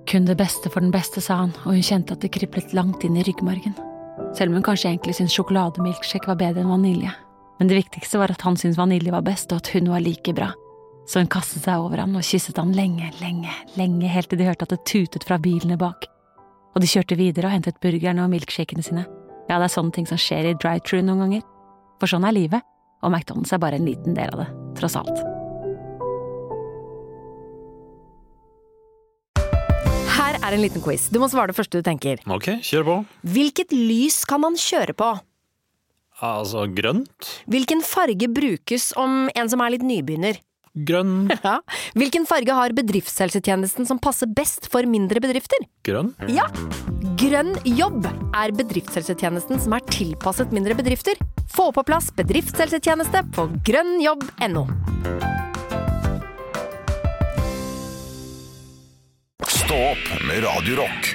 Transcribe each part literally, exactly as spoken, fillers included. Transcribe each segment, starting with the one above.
Kun det beste for den beste, sa han, og hun kjente at det kriblet langt inn i ryggmargen. Selv om hun kanskje egentlig syntes sjokolademilkshake var bedre enn vanilje. Men det viktigste var at han syntes vanilje var best, og at hun var like bra. Så hun kastet seg over han og kysset han lenge, lenge, lenge, helt til de hørte at det tutet fra bilene bak. Og de kjørte videre og hentet burgerne og milkshakene sine. Ja, det er sånne ting som skjer i drive-thru noen ganger. For sånn er livet, og McDonald's er bare en liten del av det, tross alt. Her er en liten quiz. Du må svare det første du tenker. Ok, kjør på. Hvilket lys kan man kjøre på? Altså, grønt? Hvilken farge brukes om en som er litt nybegynner? Grønn. Ja. Hvilken farge har bedriftshelsetjenesten som passer best for mindre bedrifter? Grønn? Ja. Grønn jobb er bedriftshelsetjenesten som er tilpasset mindre bedrifter. Få på plass bedriftshelsetjeneste på grønnjobb punktum no. Stå opp med Radio Rock.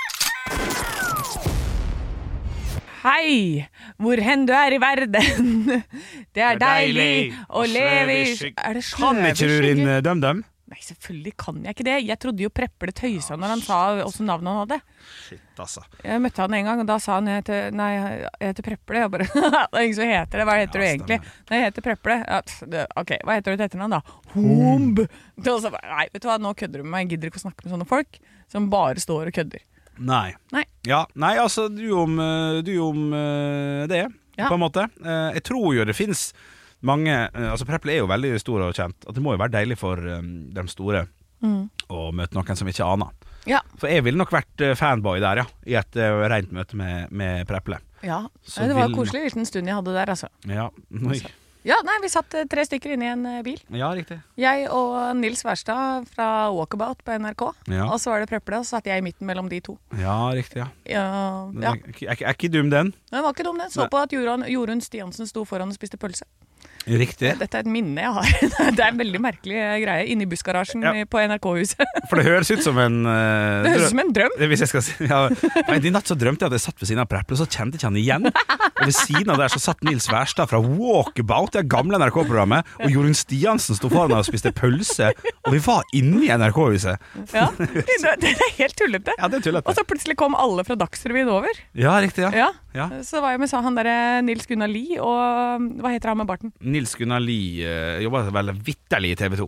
Hei, hvor hen du er i verden. Det er deilig å leve i... Er det Kan ikke du din sløveskygge? døm-døm? Nei, selvfølgelig kan jeg ikke det. Jeg trodde jo Preple tøysa når han sa også navnet han hadde. Shit, altså. Jeg møtte han en gang, og da sa han jeg heter, nei, jeg heter Preple. Jeg bare, det er ingen som heter det. Hva heter Ja, du egentlig? stemmer. Nei, jeg heter Preple. Ja, det, ok, hva heter du til etternavn da? Homb. Og så bare, nei, vet du hva, nå kødder du med meg. Jeg gidder ikke å snakke med sånne folk som bare står og kødder. Nei. Nei. Ja, nei, altså, du om, eh, du om eh, det, Ja. på en måte. Eh, Jeg tror jo det finnes mange, eh, altså Preple er jo veldig stor og kjent, at det må jo være deilig for eh, de store Mm. å møte noen som ikke aner. Ja, For jeg ville nok vært eh, fanboy der, ja, i et eh, rent møte med, med Preple. ja. Så Nei, det var vil- koselig liten stund jeg hadde der, altså. Ja, oi. Ja, nei, vi satt eh, tre stykker inne i en eh, bil. Ja, riktig. Jeg og Nils Wærstad fra Walkabout på N R K. Ja. Og så var det Preple, og så satt jeg i midten mellom de to. Ja, riktig, ja. Ja, Den ja. Er, er, er, er ikke dum den? Den var ikke dum, den. Så Nei. på at Jorunn, Jorunn Stiansen sto foran og spiste pølse. Riktig. Dette er et minne jeg har. Det er en veldig merkelig eh, greie inni bussgarasjen Ja. i- på N R K-huset. For det høres ut som en eh, Det høres drø- ut som en drøm. Hvis jeg skal si ja, I natt så drømte jeg at jeg satt ved siden av Preple, og så kjente jeg ikke han igjen. Og ved siden av der så satt Nils Wærstad fra Walkabout, det gamle N R K-programmet, og Jorunn Stiansen sto foran og spiste pølse, og vi var inne i N R K-huset. Ja, det, det er helt tullete. Ja, det er Og tullete. så plutselig kom alle fra Dagsrevyen over. Ja, riktig, ja. Ja. Ja. Så var jeg med sa han der Nils Gunnar Lie, og hva heter han med barten? Nils Gunnar Lie uh, jobba vel vitterlig i T V to.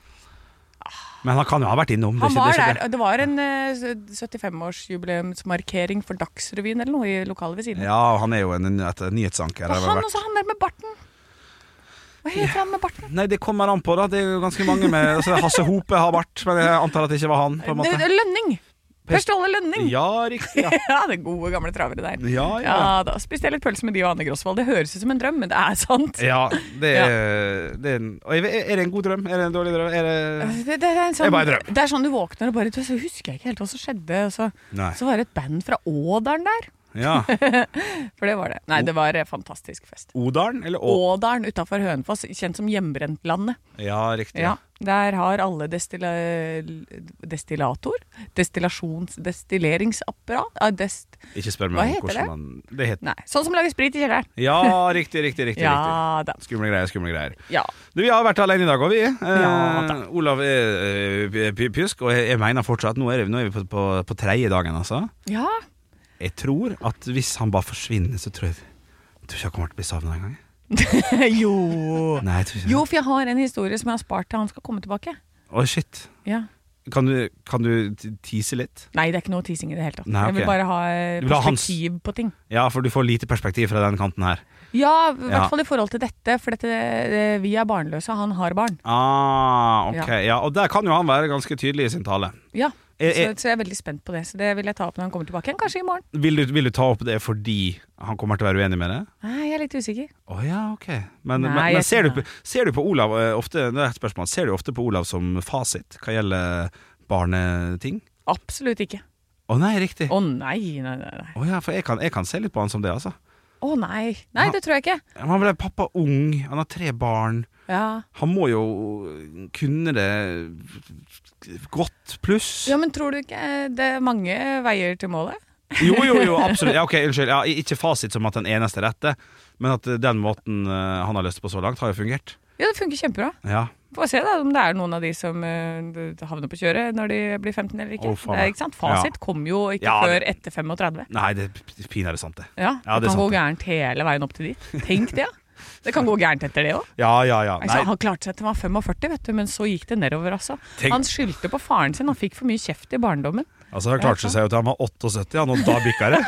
Men han kan jo ha vært innom. Det er Han ikke- var det er ikke der, og det var en eh, syttifem-årsjubileumsmarkering for Dagsrevyen eller noe i lokalet ved siden. det. Ja, han er jo en, et nyhetsanker. Og har vel han vært. også, han der med barten. Hva heter han med barten? Nei, det kommer an på, da. Det er jo ganske mange med altså, Hasse Hope har vært, men jeg antar at det ikke var han. På en måte. Det- Lønning! Per Ståle Lønning! Ja, riktig. Ja, Ja, det gode gamle travere der. ja. ja. Ja, da spiste jeg litt pølse med de og Anne Grosvold. Det høres ut som en drøm, men det er sant. Ja, det er, det er, en, og jeg vet- er det en god drøm? Er det en dårlig drøm? Er det Det, det, er en Det sånn, er bare en drøm. det er sånn du våkner og bare Så husker jeg ikke helt hva som skjedde. Og så, Nei. så var det et band fra Ådalen der. Ja. For det var det. Nei, det var en fantastisk fest. Odalen eller Å? Ådalen utenfor Hønefoss, kjent som hjemmebrentlandet. Ja, riktig. Ja, der har alle destilla destillator, destillasjons, destilleringsapparat. Ja, dest, Ikke spør Hva meg om heter hvordan det? man Det heter nei, sånn som lager sprit i kjelleren. Ja, riktig, riktig, riktig. Ja riktig. da. Skumle greier, skumle greier. Ja. Du, Vi har vært alene i dag, og vi. Eh, Ja, da. Olav er eh, p- pjusk, og jeg, jeg mener fortsatt Nå er, vi- nå er vi på, på, på tredje dagen, altså. ja. Jeg tror at hvis han bare forsvinner, så tror jeg Jeg tror ikke han kommer til å bli savnet en gang. jo. Nei, jeg tror ikke Jo, for jeg har en historie som jeg har spart til han skal komme tilbake. Å, shit. Ja. Kan du, kan du t- tease litt? Nei, det er ikke noe teasing i det hele tatt. Nei, Jeg vil ok. bare ha eh, Du vil ha hans- perspektiv på ting. Ja, for du får lite perspektiv fra den kanten her. Ja, i hvert Ja. fall i forhold til dette, for dette, eh, vi er barnløse, han har barn. Ah, ok. Ja. Ja, og der kan jo han være ganske tydelig i sin tale. Ja, Er, så, er, så jeg er veldig spent på det. Så det vil jeg ta opp når han kommer tilbake igjen, kanskje i morgen. vil, du, vil du ta opp det fordi han kommer til å være uenig med det? Nei, jeg er litt usikker. Å ja, ok. Men, Nei, men, men jeg ser, du tror på, ser du på Olav eh, ofte, det er et spørsmål, ser du ofte på Olav som fasit hva gjelder barneting? Absolutt ikke. Å nei, riktig. Å nei, nei, nei. nei. Å ja, for jeg kan, jeg kan se litt på han som det, altså. Å nei. Nei, Ja. det tror jeg ikke. Han ble pappa ung, han har tre barn. Ja. Han må jo kunne det godt pluss. ja, men tror du ikke det er mange veier til målet? Jo, jo, jo, absolutt. Ja, ok, unnskyld. Ja, ikke fasit som at den eneste rette, men at den måten eh, han har lyst på så langt, har jo fungert. Ja, det funker kjempebra. Ja. Får se da om det er noen av de som uh, havner på kjøret når de blir femten eller ikke. Å, faen. Det er, ikke sant? Fasit Ja. kommer jo ikke Ja, før det- etter femogtredve. Nei, det er pinadø sant det. Ja, Ja, det, det er kan gå sant det. gærent hele veien opp til dit. Tenk det, ja. Det kan gå gærent etter det også. Ja, ja, ja. Altså, Nei, han klarte seg til han var femogførti, vet du, men så gikk det nedover, altså. Tenk- Han skyldte på faren sin, han fikk for mye kjeft i barndommen. altså, han klarte seg jo til han var syttiåtte, han, og da bikka det.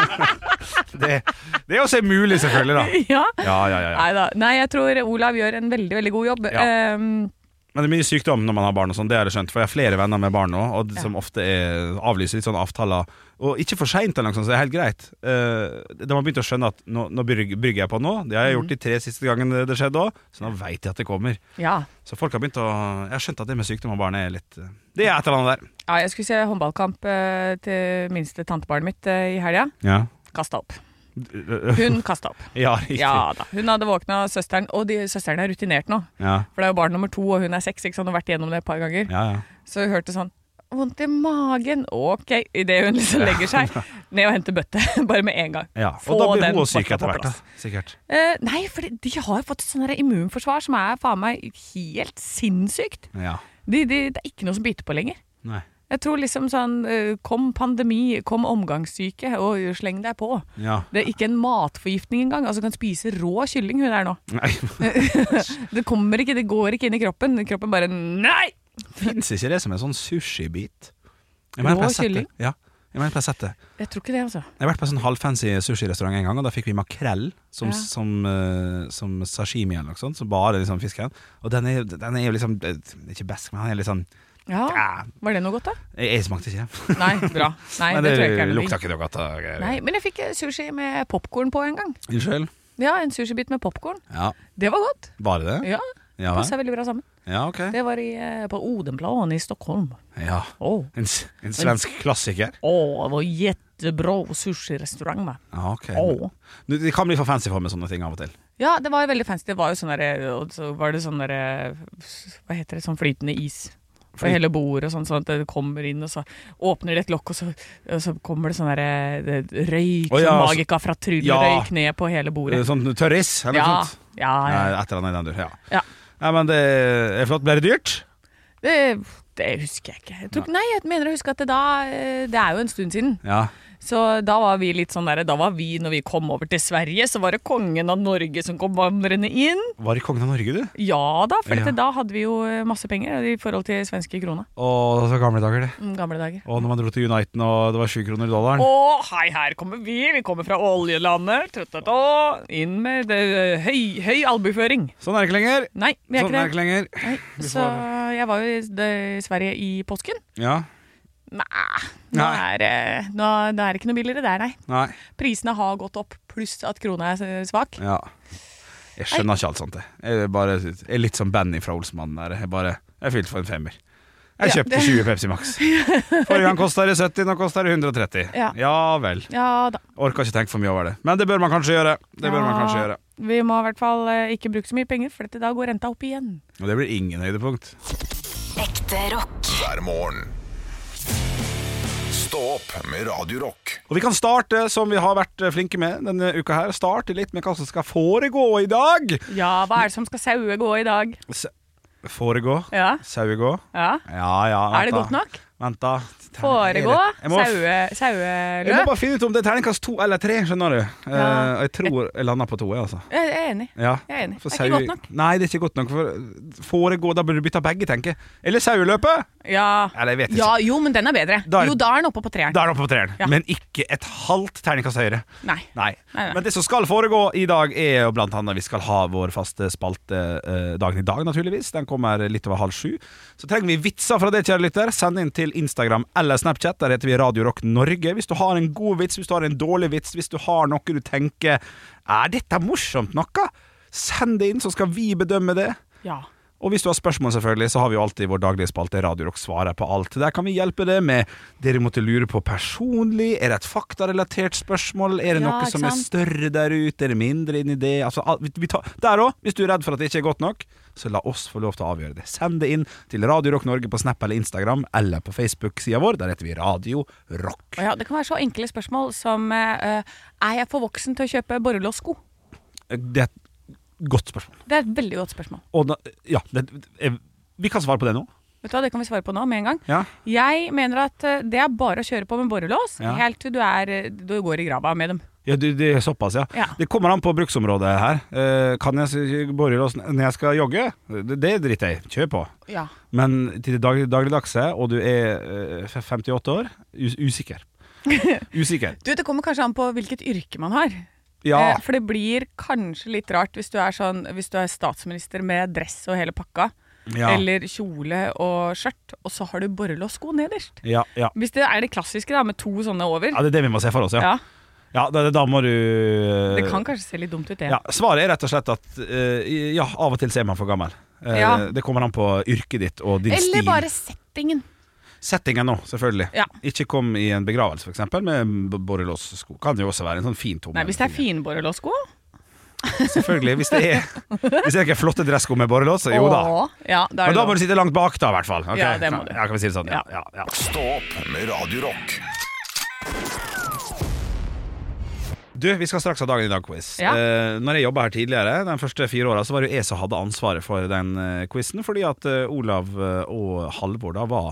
det. Det er også mulig, selvfølgelig, da. Ja. Ja, ja, ja, ja. Neida. Nei, jeg tror Olav gjør en veldig, veldig god jobb. Ja. Um, Men det er mye sykdom når man har barn og sånn, det har jeg skjønt. For jeg har flere venner med barn nå, og Ja. som ofte er, avlyser litt sånne avtaler. Og ikke for sent eller noe sånt, så det er helt greit. Uh, de har begynt å skjønne at nå, nå brygger brygger jeg på nå. Det har jeg gjort de tre siste gangene det skjedde òg, så nå vet jeg at det kommer. ja. Så folk har begynt å Jeg har skjønt at det med sykdom og barn er litt uh, Det er et eller annet der. ja, jeg skulle se håndballkamp uh, til minste tantebarnet mitt uh, i helga. Ja. Kasta opp. Hun kasta opp. Ja, riktig. Ja da. Hun hadde våkna av søsteren, og de, søsteren er rutinert nå. Ja, For det er jo barn nummer to, og hun er seks, ikke sant, og har vært igjennom det et par ganger. ja, ja. Så hun hørte sånn vondt i magen. Ok, idet hun liksom legger seg ned og henter bøtte. Bare med en gang. ja. Få Og da blir den hun også syk bøtta etter på hvert, da. plass. Sikkert. Eh, nei, for de har jo fått et sånn der immunforsvar som er faen meg helt sinnssykt. Ja. De, de, det er ikke noe som biter på lenger. Nei. Jeg tror liksom sånn eh, kom pandemi, kom omgangssyke, og sleng deg på. Ja. Det er ikke en matforgiftning engang. Altså kan spise rå kylling hun er nå. Nei. Det kommer ikke, det går ikke inn i kroppen. Kroppen bare nei! Fins ikke det som en sånn sushi-bit? Jeg mener, Rå jeg har sett det. kylling? Ja. Jeg mener, jeg har sett det. Jeg tror ikke det, altså. Jeg har vært på en sånn halvfancy sushirestaurant en gang, og da fikk vi makrell som, Ja. som, eh, som sashimi eller noe sånt, så bare liksom fisken. Og den er, den er jo liksom eh, ikke best, men han er litt sånn Ja, ja, Var det noe godt, da? jeg, jeg smakte ikke det. Nei, bra. Nei, Men det, det, tror jeg ikke er noe lukta digg. ikke noe godt. da. Nei, men jeg fikk eh, sushi med popcorn på en gang. Unnskyld? Ja, en sushibit med popcorn. Ja, Det var godt. var det det? Ja, Ja, vel? passet veldig bra sammen. Ja, ok. Det var i, eh, på Odenplan i Stockholm. Ja. Åh, En, s- en svensk klassiker. Åh, det var jättebra sushi-restaurant med. Ja, ok. Åh. Du, det kan bli for fancy for meg sånne ting av og til. Ja, det var veldig fancy. Det var jo sånn der, og så var det sånn der, hva heter det, sånn flytende is. For Flyt- hele bordet, sånn, sånn at det kommer inn, og så åpner det et lokk, og så, og så kommer det sånn der det- røyk, Å ja, sånn så- magika fra tryllerøyk Ja. ned på hele bordet. Sånn tørris, eller Ja, noe sånt? ja, ja. Ja, et eller annet i den dur, ja. Ja. Nei, men det er flott. Ble det dyrt? Det, det husker jeg ikke. Jeg tror, nei, jeg mener å huske at det da Det er jo en stund siden. Ja. Så da var vi litt sånn der, da var vi, når vi kom over til Sverige, så var det kongen av Norge som kom vandrende inn. Var det kongen av Norge, du? Ja da, for Ja. da hadde vi jo masse penger i forhold til svenske kroner. Å, så gamle dager, det. Mm, gamle dager. Og når man dro til Uniten og det var sju kroner i dollaren. Å, hei, her kommer vi. Vi kommer fra oljelandet. Tøttøttå. Inn med det, høy, høy albuføring. Sånn er det ikke lenger. Nei, vi er Sånn er det ikke det. ikke lenger. Nei. Så jeg var jo i det- Sverige i påsken. Ja. Nei, nå Nei. er, det- nå, nå er det ikke noe billigere der, nei. Nei. Prisene har gått opp, pluss at krona er svak. Ja. Jeg skjønner ikke alt sånt. Jeg Jeg er, bare, jeg er litt som Benny fra Olsmannen der. Jeg bare Jeg fylte for en femmer. Jeg Ja, kjøpte det- tjue Pepsi Max. Forrige gang kosta det sytti, nå koster det hundre og tretti. Ja. Ja vel. Ja da. Orker ikke tenke for mye over det. Men det bør man kanskje gjøre. Det bør man Ja. kanskje gjøre. Vi må i hvert fall eh, ikke bruke så mye penger, for dette da går renta opp igjen. Og det blir ingen høydepunkt. Ekte rock. hver morgen. Stå opp med Radio Rock. Og vi kan starte som vi har vært flinke med denne uka her. Starte litt med hva som skal foregå i dag. Ja, hva er det som skal saue gå i dag? S foregå? Ja, Sauegå? ja. Ja ja. Er det godt nok? Vent, da. Foregå? Jeg må, Saue, jeg må saueløp? bare finne ut om det er terningkast to eller tre, skjønner du. Ja. Eh, jeg tror jeg lander på to, jeg, altså. Jeg er enig. Ja. Jeg er enig. For Det er ikke sau- godt nok. Nei, det er ikke godt nok. For foregå, da burde du bytte begge, tenker jeg. Eller saueløpet. Ja. Eller jeg vet ikke. Ja, jo, men den er bedre. Da er- Jo, da er den oppe på treeren. Da er det oppe på treeren. Ja. Men ikke et halvt terningkast høyere. Nei. Nei. Nei, nei. Men det som skal foregå i dag, er jo blant annet vi skal ha vår faste spalte eh, dagen i dag, naturligvis. Den kommer litt over halv sju. Så trenger vi vitser fra det, kjære lytter. Send inn til Instagram eller Snapchat. Der heter vi Radio Rock Norge. Hvis du har en god vits, hvis du har en dårlig vits, hvis du har noe du tenker er dette morsomt noe, send det inn, så skal vi bedømme det. Ja. Og hvis du har spørsmål, selvfølgelig, så har vi jo alltid vår daglige spalte Radio Rock svarer på alt. Der kan vi hjelpe deg med dere måtte lure på personlig. Er det et faktarelatert spørsmål? Er det Ja, noe ikke som er sant? større der ute? Er det mindre inn i det? Altså, al- vi, vi tar, der også, hvis du er redd for at det ikke er godt nok, så la oss få lov til å avgjøre det. Send det inn til Radio Rock Norge på Snap eller Instagram, eller på Facebook-sida vår. Der heter vi Radio Rock. Og ja, det kan være så enkle spørsmål som eh, er jeg for voksen til å kjøpe borrelåssko? Det, godt spørsmål. Det er et veldig godt spørsmål. Og da, ja, det, jeg, vi kan svare på det nå. Vet du hva, det kan vi svare på nå med en gang. Ja. Jeg mener at eh, det er bare å kjøre på med borrelås, Ja. helt til du, er, eh, du går i grava med dem. Ja, det, det er såpass, ja. Ja. Det kommer an på bruksområdet her. Eh, kan jeg borrelås når jeg skal jogge? Det, det driter jeg. Kjør på. Ja. Men til det dag, dagligdagse, og du er eh, femtiåtte år, us usikker. Usikker. Du, det kommer kanskje an på hvilket yrke man har. Ja. Eh, for det blir kanskje litt rart hvis du er, sånn, hvis du er statsminister med dress og hele pakka, Ja. eller kjole og skjørt, og så har du borrelåssko nederst. Ja, ja. Hvis det er det klassiske da, med to sånne over. ja, det er det vi må se for oss, ja. Ja, Ja, da, da må du det kan kanskje se litt dumt ut det. ja, Svaret er rett og slett at eh, ja, av og til så er man for gammel. Eh, Ja. Det kommer an på yrket ditt og din Eller stil. bare settingen. Settingen nå, selvfølgelig. Ja. Ikke kom i en begravelse, for eksempel, med b- borrelåssko. Kan jo også være en sånn fin tomme. Nei, hvis det er finborrelåssko. Selvfølgelig. Hvis det er Hvis det er ikke flotte dressko med borrelås, så jo da. Åh, ja, da er Men det da må lov. du sitte langt bak, da, i hvert fall. Ok? Ja, det må du. Ja, kan vi si det sånn? Ja, ja, ja. Stå opp med Radio Rock. Du, vi skal straks ha dagen i dag-quiz. Ja. Eh, når jeg jobbet her tidligere, de første fire årene, så var det jo jeg som hadde ansvaret for den eh, quizen, fordi at eh, Olav eh, og Halvor da var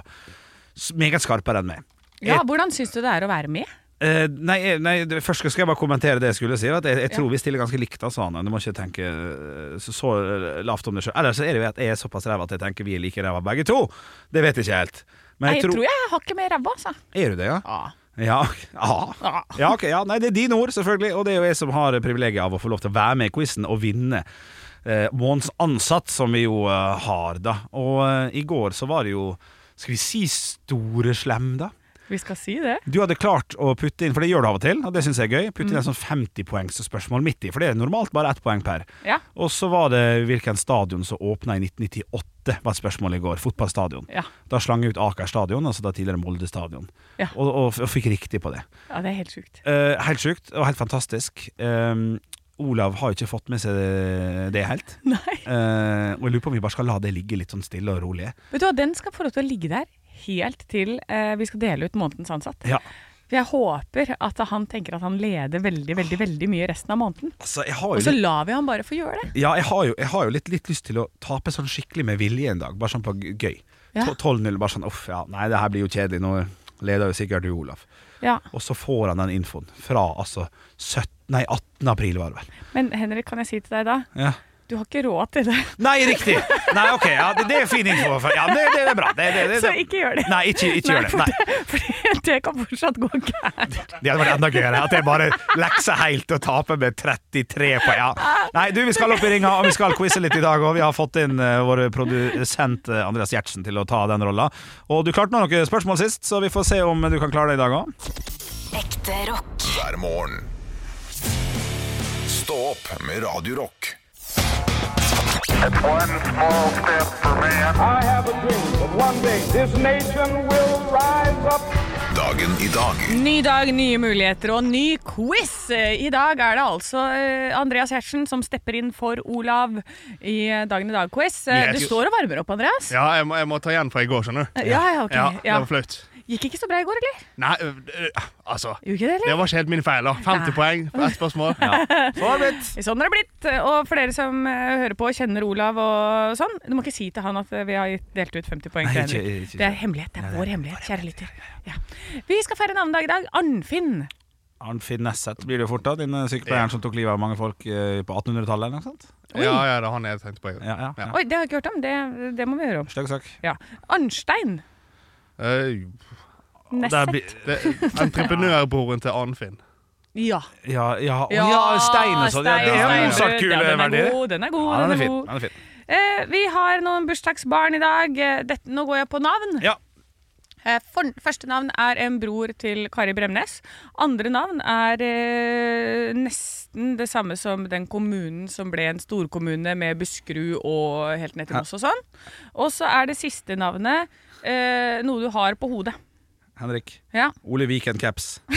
s- meget skarpere enn meg. Ja, hvordan syns du det er å være med? Eh, nei, jeg- nei, det- først skal jeg bare kommentere det jeg skulle si. At jeg, jeg tror vi stiller ganske likt, altså, Anne. Du må ikke tenke eh, så, så lavt om det selv. Ellers så er det jo at jeg er såpass ræva at jeg tenker vi er like ræva begge to. Det vet jeg ikke helt. Men Nei, jeg tror jeg har ikke mer ræva, altså. Er du det, ja? Ja. Ja, ja. Ja. Ja, ok, ja. Nei, det er dine ord, selvfølgelig. Og det er jo jeg som har privilegiet av å få lov til å være med i quizen og vinne eh, månedens ansatt, som vi jo eh, har, da. Og eh, i går så var det jo, skal vi si, store slem, da. Vi skal si det. Du hadde klart å putte inn, for det gjør du av og til, og det synes jeg er gøy, putte inn en sånn femti-poengs spørsmål midt i, for det er normalt bare ett poeng per. Ja. Og så var det hvilken stadion som åpnet i nitten nittiåtte, var et spørsmål i går, fotballstadion. Ja. Da slang jeg ut Aker stadion, altså da tidligere Molde stadion, Ja. og, og, og fikk riktig på det. Ja, det er helt sjukt. Eh, helt sjukt, og helt fantastisk. Um, Olav har jo ikke fått med seg det helt. Nei. Eh, og jeg lurer på om vi bare skal la det ligge litt sånn stille og rolig. Vet du hva, den skal få lov til å ligge der helt til eh, vi skal dele ut månedens ansatt. Ja. For jeg håper at han tenker at han leder veldig, veldig, veldig mye resten av måneden. Altså, jeg har Og jo så litt, lar vi han bare få gjøre det. ja, jeg har jo, jeg har jo litt, litt lyst til å tape sånn skikkelig med vilje en dag, bare sånn på g- gøy. Ja. To- tolv null, bare sånn, uff, ja, nei, det her blir jo kjedelig, nå leder jo sikkert du, Olav. Ja. Og så får han den infoen fra, altså, sytten, nei, atten april var det vel. Men Henrik, kan jeg si til deg da? Ja. Du har ikke råd til det. Nei, riktig! Nei, ok, ja, det, det er fin info. Ja, det, det er bra. Det, det, det, Så ikke gjør det. Nei, ikke, ikke gjør det. Nei. For det kan fortsatt gå gærent. Det hadde vært enda gøyere at jeg bare lekser helt og taper med trettitre poeng. Ja. Nei, du, vi skal opp i ringa, og vi skal quize litt i dag. Og vi har fått inn uh, vår produsent uh, Andreas Gjertsen til å ta den rolla. Og du klarte nå noen spørsmål sist, så vi får se om du kan klare det i dag òg. Ekte rock. hver morgen. Stå opp med Radio Rock. It's one small step for man. I have a dream that one day this nation will rise up. Dagen i dag. Ny dag, nye muligheter og ny quiz. I dag er det altså eh, Andreas Gjertsen som stepper inn for Olav i eh, Dagen i dag-quiz. Eh, Yes. Du står og varmer opp, Andreas. Ja, jeg må, jeg må ta igjen fra i går, skjønner du. Ja, ja, ok. Ja, det Ja. var flaut. Gikk ikke så bra i går, eller? Nei, ø, ø, altså Gjorde ikke det, Det eller? var ikke helt min feil, da. femti Nei. poeng på ett spørsmål. Så har det blitt. Sånn er det blitt. Og for dere som eh, hører på og kjenner Olav og sånn, du må ikke si til han at eh, vi har gitt- delt ut femti poeng til Nei, ikke- Henrik. ikke- Det er hemmelighet. Det er vår hemmelighet, kjære lytter. Ja. Vi skal feire navnedag i dag. Arnfinn. Arnfinn Nesset blir det jo fort, da. Din sykepleieren som tok livet av mange folk eh, på attenhundretallet, eller noe sånt. Oi. Ja, ja, det er han jeg tenkte på. Ja. Ja, ja, ja. Oi, det har jeg ikke hørt om. Det, det må vi høre om. Stygg sak. Ja. Arnstein. Uh, Nesset. blir- det, entreprenørbroren til Arnfinn. Ja. Ja, ja, å, ja, stein og sånn. Ja, det er jo Stein, motsatt du. kule Ja, den er verdier. god, den er god. Ja, den er den er fin. god. Den er fin. Eh, vi har noen bursdagsbarn i dag. Eh, Dette, nå går jeg på navn. Ja. Eh, for, første navn er en bror til Kari Bremnes. Andre navn er eh, nesten det samme som den kommunen som ble en storkommune med Buskerud og helt ned til Moss og sånn. Og så er det siste navnet eh, noe du har på hodet. Henrik. Ja. Ole Viken Caps. Det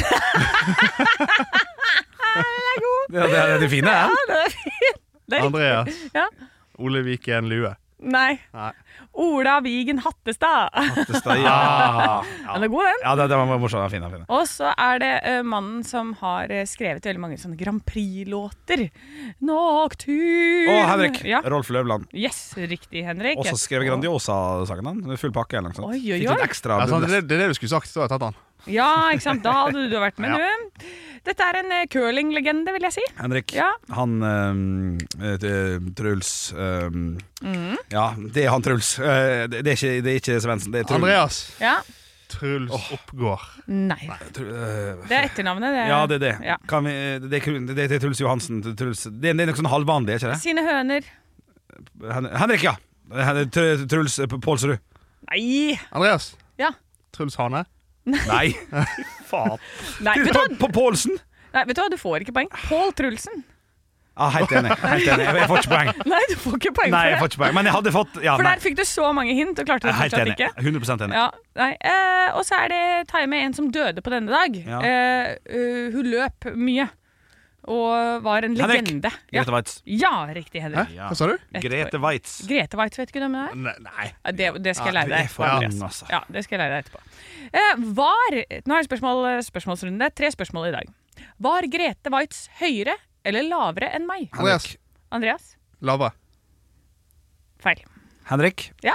er god. Det er det fine, ja. Det er fint. Det er Andreas. Ja. Ole Viken Lue. Nei. Nei. Ola Vigen Hattestad. Hattestad, ja. Den er god, den. Ja, det, det var morsomt. Den er fin, den er fin. Og så er det uh, mannen som har uh, skrevet veldig mange sånne Grand Prix-låter. Nocturne. Å, Henrik. Ja. Rolf Løvland. Yes, riktig, Henrik. Også skrevet Grandiosa-sangen han. Full pakke eller noe sånt. Oi, oi, Fikk oi. litt ekstra. Ja, sant, det, det er det du skulle sagt, så har jeg tatt den. Ja, ikke sant? Da hadde du vært med, Ja. du. Dette er en uh, curling-legende, vil jeg si. Henrik, Ja. han um, uh, Truls um, Mm. Ja, det er han Truls. Uh, det, det, er ikke, det er ikke Svendsen, det er Truls. Andreas. Ja. Truls Oppgård. Nei. Tru- uh, Det er etternavnet. Det. Ja, det er det. Ja. Kan vi, det, er, det er Truls Johansen. Truls. Det, er, det er noe sånn halvvanlig, er ikke det? Sine høner. Hen- Henrik, ja. Hen- Tr- Truls uh, Pålsrud. Nei. Andreas. Ja. Truls Hane. Nei. Faen. Nei, vet du hva? På Pålsen? Nei, vet du hva? Du får ikke poeng. Pål Trulsen. Ja, helt enig. Helt enig. Jeg får ikke poeng. Nei, du får ikke poeng Nei, jeg for får det. ikke poeng. Men jeg hadde fått ja, For nei. der fikk du så mange hint, og klarte Jeg det er Helt fortsatt enig. ikke. hundre prosent enig. Ja, nei. Eh, og så er det tar jeg med en som døde på denne dag. Ja. Eh, eh, hun løp mye. Og var en Henrik. legende. Ja. Grete Waitz. ja, riktig, Henrik. Hæ? Hva sa du? Et Grete Waitz. Grete Waitz, vet ikke du hvem det er? Ne- Nei. Ja, Det, det skal jeg Ja, lære du deg er etterpå. for Andreas. ung, altså. Ja, det skal jeg lære deg etterpå. Eh, var Nå er det spørsmål, spørsmålsrunde. Tre spørsmål i dag. Var Grete Waitz høyere eller lavere enn meg? Andreas. Andreas? Lavere. Feil. Henrik. Ja.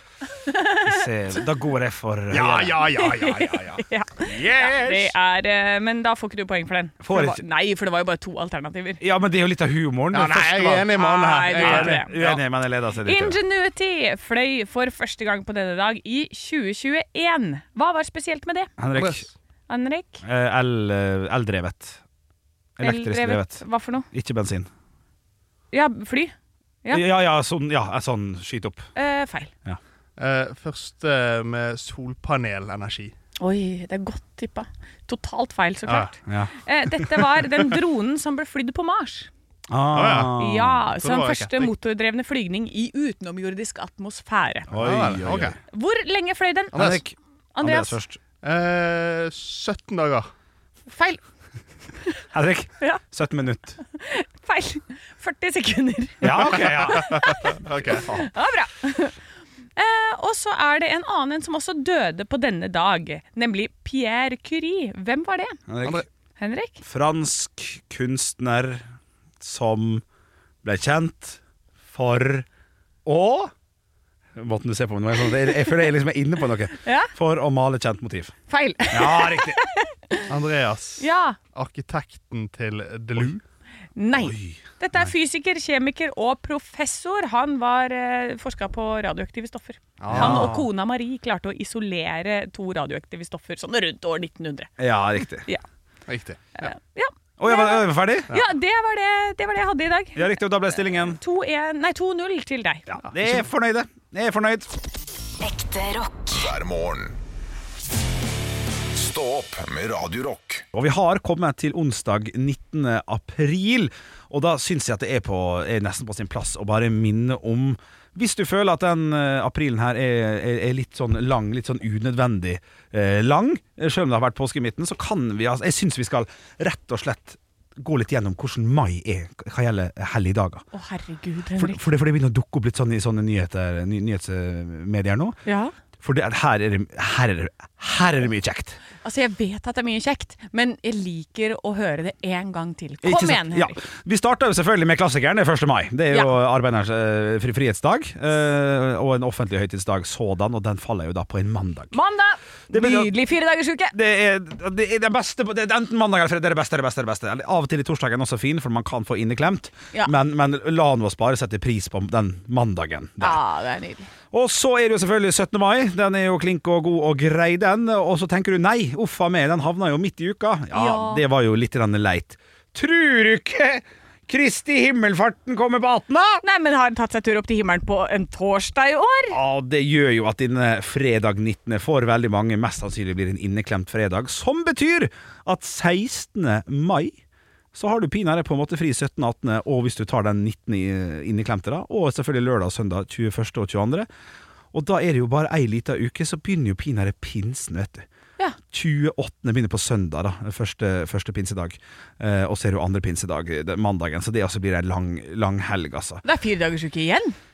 Se, da går jeg for Ja, ja, ja, ja, ja, ja. Ja. Yes! Det er, eh, men da får ikke du poeng for den. Får For det var, ikke. nei, for det var jo bare to alternativer. Ja, men det er jo litt av humoren. Ja, Det nei, første jeg var- er enig med han her. Nei, Jeg du er er enig. det. Uenig, men jeg leder seg litt. Ingenuity fløy for første gang på denne dag i tjue tjueen. Hva var spesielt med det? Henrik. Andreas. Henrik? Eh, el- eh, Eldrevet. Elektrisk drevet. Hva for noe? Ikke bensin. Ja, fly. Ja. Ja, ja, sånn, ja, sånn skyt opp. Eh, feil. Eh, første med solpanelenergi. Oi, det er godt tippa. Totalt feil, så Ja. klart. Ja. Eh, dette var den dronen som ble flydd på Mars. Ah. Ja, så Som det var første ikke- motordrevne flygning i utenomjordisk atmosfære. Oi, Ja, oi, vel, oi. ok. Hvor lenge fløy den? Henrik. Andreas? først. Eh, sytten dager. Feil. Henrik. Ja. sytten minutter. Feil. førti sekunder. Ja, ok, ja. Ok. Ja, bra. Eh, og så er det en annen som også døde på denne dag, nemlig Pierre Curie. Hvem var det? Henrik. Henrik? Fransk kunstner som ble kjent for å Måten du ser på meg nå, er sånn, jeg, jeg føler jeg liksom er inne på noe. Ja. For å male kjent motiv. Feil. Ja, riktig. Andreas. Ja. Arkitekten til Delou. Nei. Oi. Dette er fysiker, kjemiker og professor. Han var eh, forska på radioaktive stoffer. Han og kona Marie klarte å isolere to radioaktive stoffer sånn rundt år nitten hundre. Ja, riktig. Ja. Riktig. Eh, ja. Å, jeg var, jeg var ferdig? ja, det var det, det var det jeg hadde i dag. Ja, riktig, og da ble stillingen to en Nei, to null til deg. ja, Det er fornøyde. Jeg er fornøyd. Ekte rock. hver morgen. Stå opp med Radio Rock. Og vi har kommet til onsdag nittende april, og da syns jeg at det er, på, er nesten på sin plass å bare minne om, hvis du føler at den eh, aprilen her er, er, er litt sånn lang, litt sånn unødvendig eh, lang, selv om det har vært påske i midten, så kan vi, altså, jeg syns vi skal rett og slett gå litt gjennom hvordan mai er hva gjelder helligdager. Å, herregud, For, Henrik. for, det, for det begynner å dukke opp litt sånn i sånne nyheter, ny, nyhetsmedier nå. Ja. For det, her, er det, her, er det, her er det mye kjekt. Altså, jeg vet at det er mye kjekt, men jeg liker å høre det en gang til. Ikke Kom sant? igjen, Henrik. Ja. Vi starter jo selvfølgelig med klassikeren, det er første mai. Det er jo Ja. arbeidernes eh, fri frihetsdag, eh, og en offentlig høytidsdag sådan, og den faller jo da på en mandag. Mandag! Det blir- Nydelig fire dagers uke. Det er det, er det beste, det er enten mandag eller fredag, det er det beste, det er det beste, det er det beste. Eller, av og til er torsdagen også fin, for man kan få inneklemt, Ja. men, men la oss bare sette pris på den mandagen. Der. Ja, det er nydelig. Og så er det jo selvfølgelig syttende mai. Den er jo klink og god og grei, den. Og så tenker du nei, uffa meg, den havna jo midt i uka. Ja, Ja. det var jo litt grann leit. Tror du ikke Kristi himmelfarten kommer på attende? Nei, men har han tatt seg tur opp til himmelen på en torsdag i år? Ja, det gjør jo at denne fredag nittende for veldig mange mest sannsynlig blir en inneklemt fredag, som betyr at sekstende mai så har du pinadø på en måte fri syttende, attende, og hvis du tar den nittende inneklemte da, og selvfølgelig lørdag og søndag tjueførste og tjueandre. Og da er det jo bare ei lita uke, så begynner jo pinadø pinsen, vet du. Ja. tjueåttende begynner på søndag, da, første, første pinsedag. Eh, og så er det jo andre pinsedag, det, mandagen, så det altså blir en lang, lang helg, altså. Det er fire dagers uke igjen.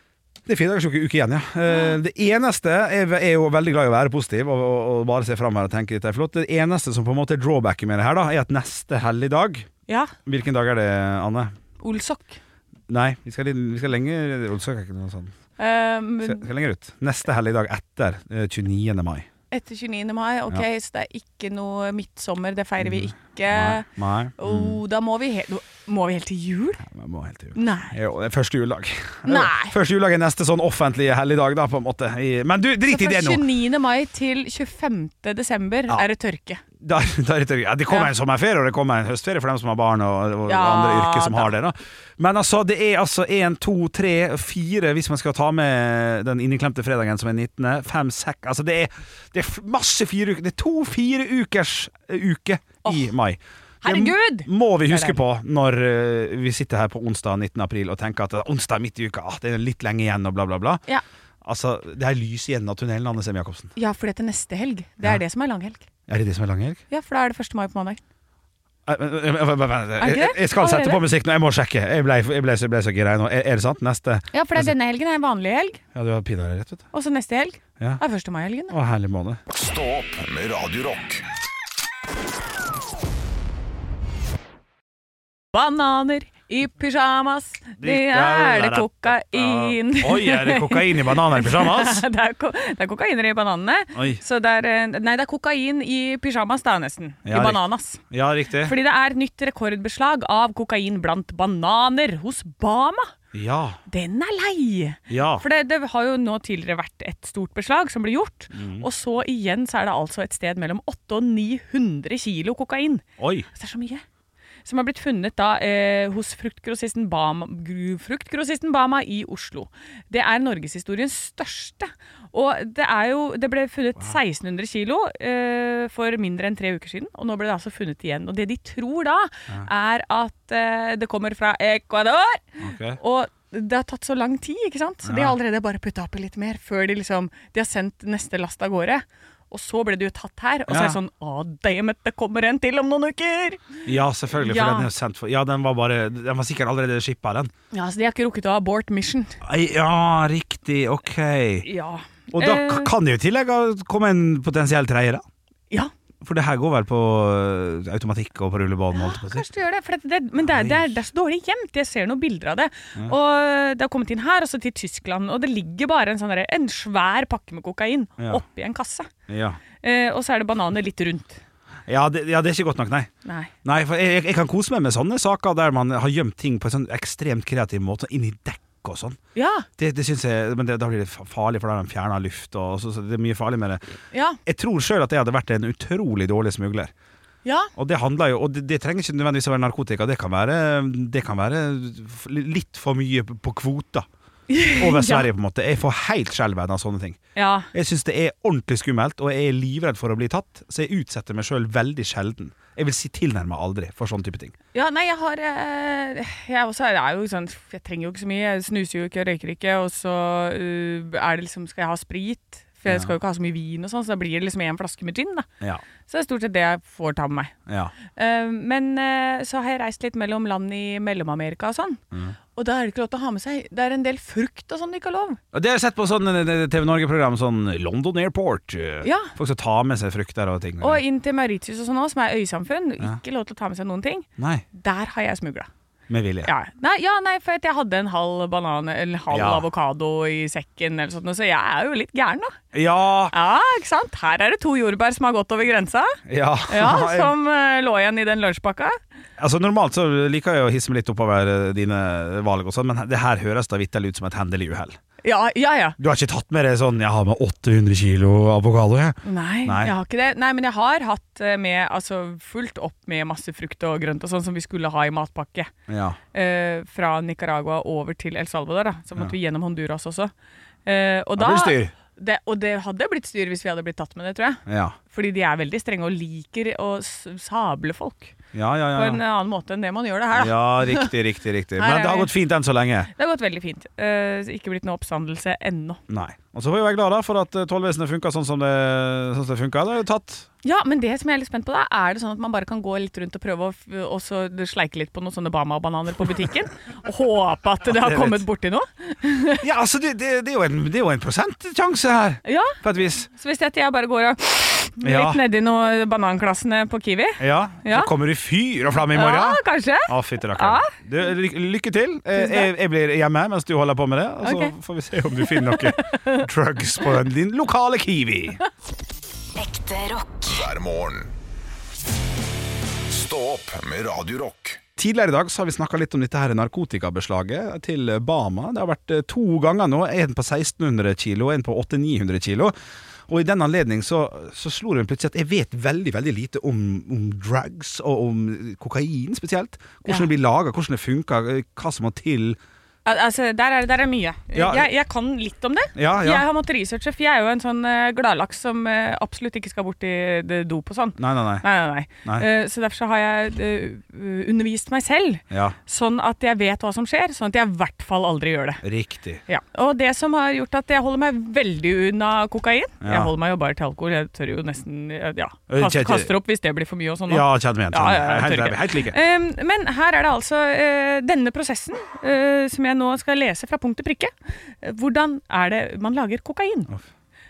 Det er fire dagers uke igjen, ja. Eh, Det eneste Jeg er jo veldig glad i å være positiv og, og, og bare se frem her og tenke litt er flott. Det eneste som på en måte er drawbacket med det her, da er at neste helligdag. Ja, Hvilken dag er det, Anne? Olsok. Nei, vi skal, vi skal lenger Olsøk er ikke noe sånt. Um, Vi skal, skal lenger ut. Neste helligdag etter eh, tjueniende mai. etter tjueniende mai, ok, Ja. så det er ikke noe midtsommer, det feirer vi ikke. Nei, nei. Oh, da må vi, he må vi helt til jul? Jeg må helt til jul. Nei. Jo, det er første juledag. Nei. Første juledag er neste sånn offentlige helligdag, da, på en måte. I, men du, drit i Så det fra nå. tjueniende mai til tjuefemte desember Ja. er det tørke. Da, da, er det, ja, det kommer Ja. en sommerferie, og det kommer en høstferie for dem som har barn og, og Ja, andre yrker som da. har det. Da. Men altså, det er altså en, to, tre, fire, hvis man skal ta med den inneklemte fredagen som er nittende, fem, seks, altså det er, det er f- masse fire uker, det er to-fire ukers uh, uke i mai. Det Herregud! må vi Det er huske det. på når uh, vi sitter her på onsdag nittende april og tenker at uh, onsdag er midt i uka, ah, det er litt lenge igjen og bla bla bla. Ja. Altså, det er lys igjen av tunnelen, Anne Sem Jacobsen. Ja, for det er til neste helg. Det Ja. er det som er langhelg. Er det det som er langhelg? Ja, for da er det første mai på mandag. Eh, eh, eh, eh, eh, det ikke det? Jeg skal sette Allerede? på musikk nå, jeg må sjekke. Jeg ble, jeg ble, så- ble så gira nå. Er, er det sant? Neste Ja, for det er denne helgen er en vanlig helg, Ja, du har pinadø rett, vet du. og så neste helg Ja. er første mai-helgen. Å, herlig måned. Stå opp med Radio Rock. Bananer i pyjamas, det er det kokain. Oi, er det kokain i bananer i pyjamas? det, er ko det er kokainer i bananene. Oi. Så det er, eh, nei, det er kokain i pyjamas da, nesten. Ja, I bananas. Ja, riktig. Fordi det er nytt rekordbeslag av kokain blant bananer hos Bama. Ja. Den er lei! Ja. For det, det har jo nå tidligere vært et stort beslag som ble gjort. Mm. Og så igjen så er det altså et sted mellom åtte og ni hundre kilo kokain. Oi. Så det er så mye. Som har blitt funnet da eh, hos fruktgrossisten Bama, gru- fruktgrossisten Bama i Oslo. Det er norgeshistoriens største. Og det, er jo, det ble funnet seksten hundre kilo eh, for mindre enn tre uker siden. Og nå ble det altså funnet igjen. Og det de tror da, er at eh, det kommer fra Ecuador. Ok. Og det har tatt så lang tid, ikke sant? Så de Ja. har allerede bare puttet oppi litt mer før de liksom, de har sendt neste last av gårde. Og så ble det jo tatt her, og så er det Ja. sånn, å, dammit, det kommer en til om noen uker! Ja, selvfølgelig, for Ja. den er jo sendt for Ja, den var bare Den var sikkert allerede shippa, den. Ja, så de har ikke rukket å abort mission. Ei, Ja, riktig, ok. Ja. Og da Eh. k- kan det jo i tillegg ha- komme en potensiell treier, da. Ja, For det her går vel på øh, automatikk og på rullebånd, holdt jeg på å si. kanskje du gjør det, for det, det, men det er, det, er, det er så dårlig gjemt. Jeg ser noen bilder av det. Og det har kommet inn her, og så til Tyskland, og det ligger bare en sånn der, en svær pakke med kokain Ja. oppi en kasse. Ja. Eh, og så er det bananer litt rundt. Ja, det, ja, det er ikke godt nok, nei. Nei. Nei, for jeg, jeg kan kose meg med sånne saker der man har gjemt ting på en sånn ekstremt kreativ måte, inn i dekk og sånn. Ja, Det, det synes jeg, men det, da blir det fa- farlig, for da har de fjernet luft, og så, så det er mye farlig med det. ja, Jeg tror selv at jeg hadde vært en utrolig dårlig smugler. ja. Og det handler jo, og det, det trenger ikke nødvendigvis å være narkotika, det kan være, det kan være f- litt for mye på kvota over Sverige, på en måte. Jeg får helt skjelven av sånne ting. Ja, Jeg synes det er ordentlig skummelt, og jeg er livredd for å bli tatt, så jeg utsetter meg selv veldig sjelden. Jeg vil si tilnærmet aldri for sånne type ting. ja nei, jeg har eh, Jeg også er jo sånn, jeg trenger jo ikke så mye. Jeg snuser jo ikke, røyker ikke, og så uh, er det liksom, skal jeg ha sprit? For jeg Ja. skal jo ikke ha så mye vin og sånn, så da blir det liksom en flaske med gin, da. Ja, Så det er stort sett det jeg får ta med meg. ja. Eh, men eh, så har jeg reist litt mellom land i Mellom-Amerika og sånn. Mm. Og da er det ikke lov til å ha med seg. Det er en del frukt og sånn de ikke har lov. Og det har jeg sett på sånn eh, T V Norge-program, sånn London Airport. eh, Ja. Folk som tar med seg frukter og ting. Og inn til Mauritius og sånn også, som er øysamfunn. Ja. Ikke lov til å ta med seg noen ting. Nei, Der har jeg smugla. med vilje. Ja. Nei, ja, nei, for at jeg hadde en halv banan eller en halv Ja. avokado i sekken, eller sånt, så jeg er jo litt gæren, da. Ja, Ja, ikke sant? Her er det to jordbær som har gått over grensa. ja. Ja, Som uh, lå igjen i den lunsjpakka. Altså Normalt så liker jeg å hisse meg litt oppover eh, dine valg, og sånn, men det her høres da vitterlig ut som et hendelig uhell. Ja, ja, ja. Du har ikke tatt med deg sånn 'jeg har med åtte hundre kilo avokado'? Jeg. Nei, Nei. jeg har ikke det. Nei, men jeg har hatt eh, med, altså fullt opp med masse frukt og grønt og sånn som vi skulle ha i matpakke. Ja. Eh, fra Nicaragua over til El Salvador, da. Så måtte vi gjennom Honduras også. Eh, og Da da, blir det styr. det, og det hadde blitt styr hvis vi hadde blitt tatt med det, tror jeg. Ja. Fordi de er veldig strenge og liker å s- sable folk. Ja, ja, ja. på en annen måte enn det man gjør det her. Da. Ja, riktig, riktig, riktig. Her Men det har er- gått fint enn så lenge. Det har gått veldig fint. Eh, ikke blitt noe oppstandelse ennå. Nei. Og så var jeg glad da for at eh, tollvesenet funka sånn som det, sånn som det funka. Det er jo tatt. Ja, men det som jeg er litt spent på da, er det sånn at man bare kan gå litt rundt og prøve å f- og så sleike litt på noen sånne Bama-bananer på butikken, og håpe at det har Det er kommet litt- borti noe? Ja, altså, det, det, det, er jo en, det er jo en prosentsjanse her, Ja, på et vis. så hvis jeg bare går og litt Ja. nedi noen bananklassene på Kiwi. Ja, Ja. så kommer du fyr og flamme i morgen. Ja, kanskje. Å, fytti rakkeren. Du, ly- Lykke til. Eh, Jeg, jeg blir hjemme mens du holder på med det. Og så Ok. får vi se om du finner noe drugs på din lokale Kiwi. Ekte rock. hver morgen. Stå opp med Radio Rock. Tidligere i dag så har vi snakket litt om dette her narkotikabeslaget til Bama. Det har vært eh, to ganger nå. En på sekstenhundre kilo, en på åtte til ni hundre kilo. Og i den anledning så, så slo det meg plutselig at jeg vet veldig veldig lite om, om drugs og om kokain spesielt. Hvordan Ja. det blir laget, hvordan det funker, eh, hva som må til. Al- Altså, der er, der er mye. Ja. Jeg, jeg kan litt om det. Ja, ja. Jeg har måttet researche, for jeg er jo en sånn uh, gladlaks som eh, absolutt ikke skal bort i det dop og sånn. Nei, nei, nei. Nei, nei, nei. Nei. Eh, så derfor så har jeg eh, undervist meg selv, Ja, sånn at jeg vet hva som skjer, sånn at jeg i hvert fall aldri gjør det. riktig. Ja. Og det som har gjort at jeg holder meg veldig unna kokain. Ja. Jeg holder meg jo bare til alkohol. Jeg tør jo nesten ja, Øh, kast, kjente- kaster opp hvis det blir for mye og sånn. Ja, kjenn meg igjen. Ja, ja, jeg Helt, tør helt, ikke. helt like. Um, men her er det altså uh, denne prosessen uh, som jeg nå skal lese fra punkt til prikke. Uh, hvordan er det man lager kokain? Uff.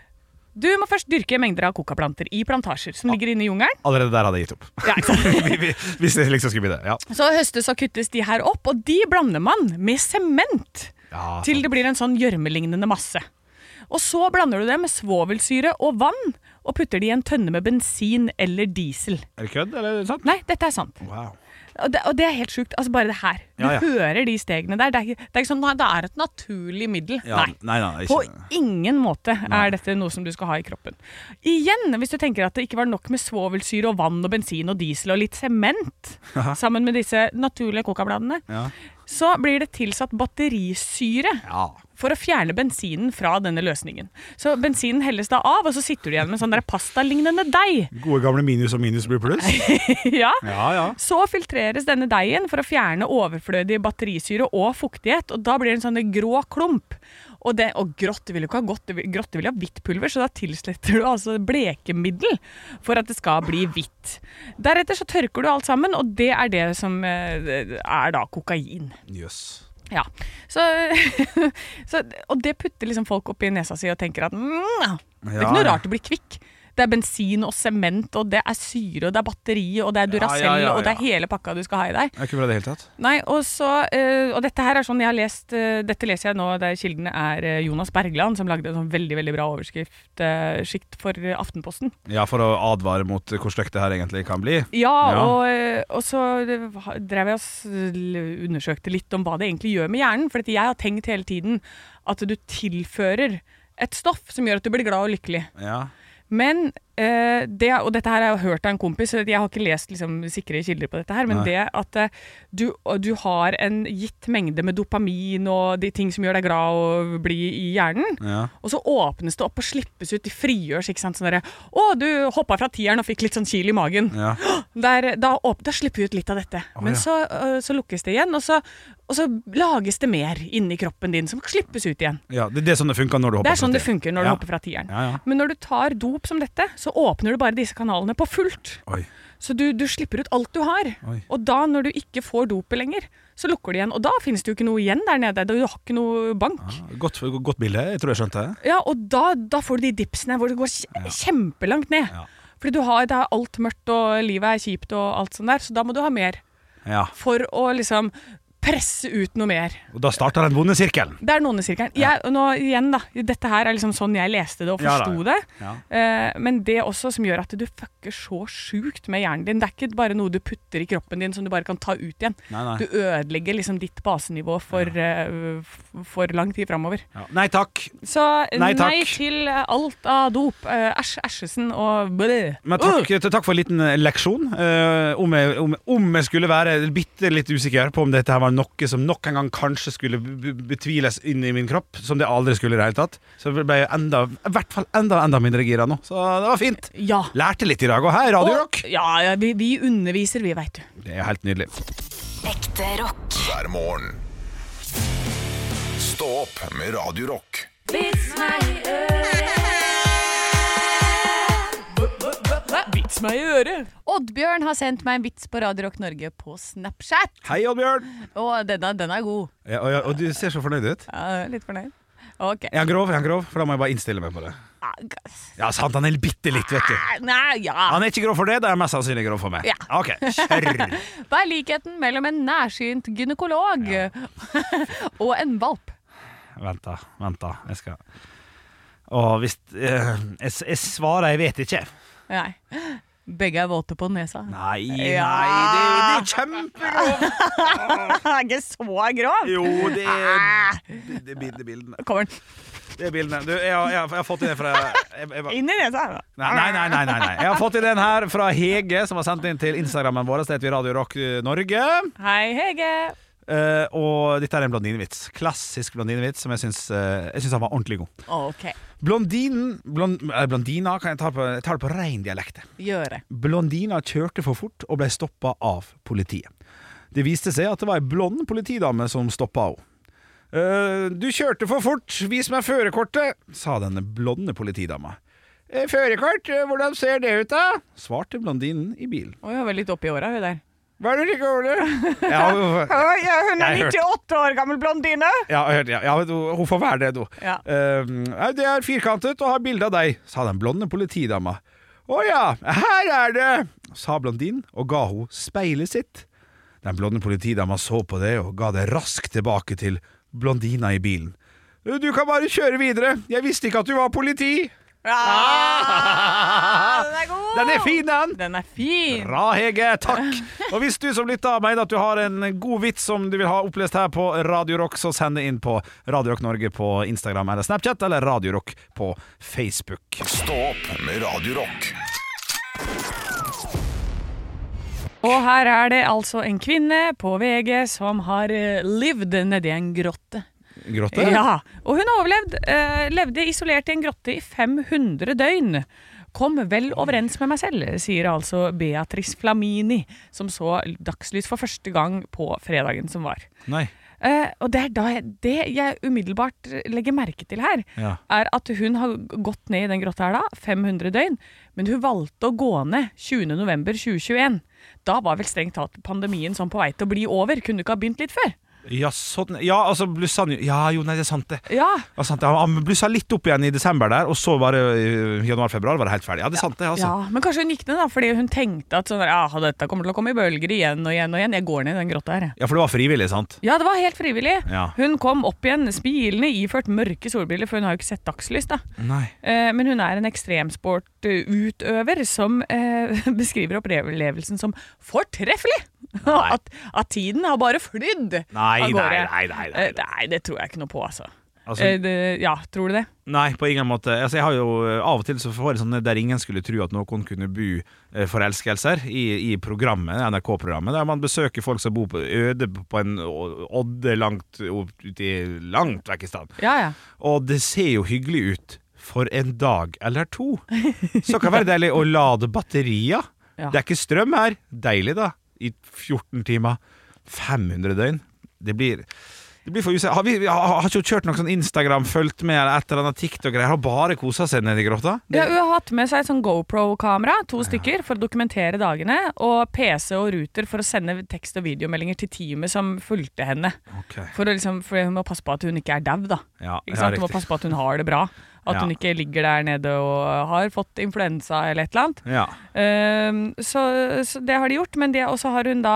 Du må først dyrke mengder av kokaplanter i plantasjer som ligger inne i jungelen. Allerede der hadde jeg gitt opp. Ja, ikke sant? Vi- vi- Hvis det liksom skulle bli det. Ja. Så høstes og kuttes de her opp, og de blander man med sement Ja, til det blir en sånn gjørmelignende masse. Og så blander du det med svovelsyre og vann, og putter det i en tønne med bensin eller diesel. Er det kødd, eller er det sant? Nei, dette er sant. Wow. Og det, og det er helt sjukt. Altså bare det her. Du Ja, ja. hører de stegene der. Det er, ikke- det er ikke sånn at det er et naturlig middel. Ja, Nei. nei, nei, På ikke. ingen måte Nei. er dette noe som du skal ha i kroppen. Igjen, hvis du tenker at det ikke var nok med svovelsyre og vann og bensin og diesel og litt sement sammen med disse naturlige kokabladene, Ja. så blir det tilsatt batterisyre Ja. for å fjerne bensinen fra denne løsningen. Så bensinen helles da av, og så sitter du igjen med sånn der pastalignende deig. Gode gamle minus og minus blir pluss. Ja. Ja, ja. Så filtreres denne deigen for å fjerne overflødig batterisyre og fuktighet, og da blir det en sånn grå klump. Og, det, og grått vil jo ikke ha godt, det vil- grått vil ha hvitt pulver, så da tilsletter du altså blekemiddel for at det skal bli hvitt. Deretter så tørker du alt sammen, og det er det som eh, er da kokain. Jøss. Ja, så, så, og det putter liksom folk opp i nesa si og tenker at mm, det er ikke noe rart å bli kvikk. Det er bensin og sement, og det er syre, og det er batteri, og det er Duracell, Ja, ja, ja, ja. og det er hele pakka du skal ha i deg. Det er ikke bra det hele tatt. Nei, og så, eh, og dette her er sånn jeg har lest, eh, dette leser jeg nå, der kildene er eh, Jonas Bergland, som lagde en sånn veldig, veldig bra overskrift, eh, skikt for eh, Aftenposten. Ja, for å advare mot hvor stygt det her egentlig kan bli. Ja, Ja. Og, eh, og så eh, drev jeg og s- l- undersøkte litt om hva det egentlig gjør med hjernen, for at jeg har tenkt hele tiden at du tilfører et stoff som gjør at du blir glad og lykkelig. Ja. Men eh, det, og dette her har jeg hørt av en kompis, så jeg har ikke lest liksom, sikre kilder på dette her, men Nei. det at eh, du, og du har en gitt mengde med dopamin og de ting som gjør deg glad å bli i hjernen, Ja. og så åpnes det opp og slippes ut, de frigjørs, ikke sant, sånn der, å, du hoppet fra tieren og fikk litt sånn kil i magen. Ja. Der, da, åp, da slipper vi ut litt av dette. Å, Men ja. så, øh, så lukkes det igjen, og så, og så lages det mer inni kroppen din som slippes ut igjen. Ja, det, det er sånn det funker når du hopper Det er sånn fra det ti. funker når Ja. du hopper fra tieren. Ja, ja. Men når du tar dop som dette, så åpner du bare disse kanalene på fullt. Oi. Så du, du slipper ut alt du har. Oi. Og da, når du ikke får dopet lenger, så lukker det igjen. Og da finnes det jo ikke noe igjen der nede. Du har ikke noe bank. Ja, godt, godt bilde, jeg tror jeg skjønte det. Ja, og da, da får du de dipsene hvor det går kje- kjempelangt ned. Ja. Fordi du har, det er alt mørkt, og livet er kjipt og alt sånt der, så da må du ha mer. Ja. For å liksom presse ut noe mer. Og da starter den vonde sirkelen. Det er noen i sirkelen. Jeg, og nå igjen da, dette her er liksom sånn jeg leste det og Ja da, forsto ja. det. Ja. Eh, men det også som gjør at du fucker så sjukt med hjernen din. Det er ikke bare noe du putter i kroppen din som du bare kan ta ut igjen. Nei, nei. Du ødelegger liksom ditt basenivå for, eh, f- for lang tid fremover. Ja. Nei takk. Så Nei, nei, takk. til alt av dop. Eh, Æsj, æsjesen og blø. Men takk, takk for en liten eh, leksjon. Eh, om, jeg, om, om jeg skulle være bitte litt usikker på om dette her var noe som nok en gang kanskje skulle betviles inn i min kropp, som det aldri skulle i det hele tatt. Så ble jeg enda, i hvert fall enda, enda mindre gira nå. Så det var fint. Ja. Lærte litt i dag, og her, Radio Rock. Ja, ja vi, vi underviser, vi, vet du. Det er helt nydelig. Ekte rock. hver morgen. Stå opp med Radio Rock. Vits meg i Vits meg i øret. Oddbjørn har sendt meg en vits på Radio Rock Norge på Snapchat. Hei, Oddbjørn. Og denne, den er god. Ja, og, ja, og du ser så fornøyd ut. Ja, litt fornøyd. Ok. Er han grov? Er han grov? For da må jeg bare innstille meg på det. Ja, sant, han er bitte litt, vet du. Nei, ja. Han er ikke grov for det, det er mest sannsynlig grov for meg. Ja. Ok, kjør. Hva er likheten mellom en nærsynt gynekolog ja. og en valp? Vent da, vent da, jeg skal... Åh, hvis... Uh, jeg, jeg svarer, jeg vet ikke. Nei. Begge er våte på nesa. Nei, ja. nei, det, det er kjempegrov. Det er ikke så grov. Jo, det er... Det, det, det er bildene. Kommer den. Det er bildene. Du, jeg, har, jeg, har, jeg har fått inn det fra... Jeg, jeg, inn i nesa. Nei, nei, nei, nei, nei. Jeg har fått inn den her fra Hege, som har sendt inn til Instagrammen vår. Det heter vi Radio Rock Norge. Hei, Hege. Uh, og dette er en blondinevits. Klassisk blondinevits som jeg syns, uh, jeg syns han var ordentlig god. Ok. Blondinen blond, eh, Blondina kan jeg ta det på, jeg tar det på ren dialekt. Gjør det. Blondina kjørte for fort og ble stoppet av politiet. Det viste seg at det var en blond politidame som stoppet henne. Uh, du kjørte for fort, vis meg førerkortet, sa denne blonde politidama. Eh, førerkort, hvordan ser det ut da? Svarte blondinen i bilen. Oi, hun var litt oppi åra, hun der. Hva er det ikke over det? Ja, hun, ja, hun er nittiåtte år gammel blondine. Ja, ja, ja, hun får være det, du. Ja. Uh, det er firkantet og har bilde av deg, sa den blonde politidama. Å ja, her er det, sa blondinen og ga hun speilet sitt. Den blonde politidama så på det og ga det raskt tilbake til blondina i bilen. Du kan bare kjøre videre, jeg visste ikke at du var politi. Ja, den er god. Den er fin, den. Den er fin. Bra, Hege, takk. Og hvis du som lytter mener at du har en god vits som du vil ha opplest her på Radio Rock, så send det inn på Radio Rock Norge på Instagram eller Snapchat, eller Radio Rock på Facebook. Stå opp med Radio Rock. Og her er det altså en kvinne på V G som har livd nedi en grotte. Grotte? Ja, og hun har overlevd, eh, levde isolert i en grotte i fem hundre døgn. Kom vel overens med meg selv, sier altså Beatrice Flamini, som så dagslys for første gang på fredagen som var. Nei. Eh, og det er da jeg, det jeg umiddelbart legger merke til her, ja. er at hun har gått ned i den grotta her da, fem hundre døgn, men hun valgte å gå ned tjuende november tjue tjueen. Da var vel strengt tatt pandemien sånn på vei til å bli over, kunne du ikke ha begynt litt før? Ja, sånn, ja, altså blussa han jo. Ja, jo, nei, det er sant det. Ja. Det er sant, det. Han blussa litt opp igjen i desember der, og så bare i januar-februar var det helt ferdig. Ja, det er sant det, altså. Ja, men kanskje hun gikk ned da, fordi hun tenkte at sånn, ja, dette kommer til å komme i bølger igjen og igjen og igjen. Jeg går ned i den grotta her. Ja, for det var frivillig, sant? Ja, det var helt frivillig. Ja. Hun kom opp igjen, spilende, iført mørke solbriller, for hun har jo ikke sett dagslys da. Nei. Eh, men hun er en ekstremsportutøver som eh, beskriver opplevelsen som fortreffelig. At, at tiden har bare flydd nei, av gårde. Nei, nei, nei, nei, nei. Nei, det tror jeg ikke noe på, altså. altså eh, det, ja, tror du det? Nei, på ingen måte. Altså, jeg har jo av og til så får jeg sånne der ingen skulle tro at noen kunne bo eh, forelskelser i, i programmet, N R K-programmet, der man besøker folk som bor på øde på en odde langt ute i langt vekk i stedet. Ja, ja. Og det ser jo hyggelig ut for en dag eller to. Så kan det være deilig å lade batterier. Ja. Det er ikke strøm her. Deilig da. I fjorten timer, fem hundre døgn. Det blir, det blir for usikkert. Har vi har, har ikke kjørt noen sånn Instagram, følt med eller et eller annet TikTok-greier? Har bare koset seg nede i grotta? Det... Ja, hun har hatt med seg et sånn GoPro-kamera, to stykker, for å dokumentere dagene, og P C og ruter for å sende tekst- og videomeldinger til teamet som fulgte henne. Okay. For, å liksom, for hun må passe på at hun ikke er dau, da. Ja, ikke sant? Ja, hun må passe på at hun har det bra. At ja. hun ikke ligger der nede og har fått influensa eller et eller annet. Ja. Um, så, så det har de gjort, men det, også har hun da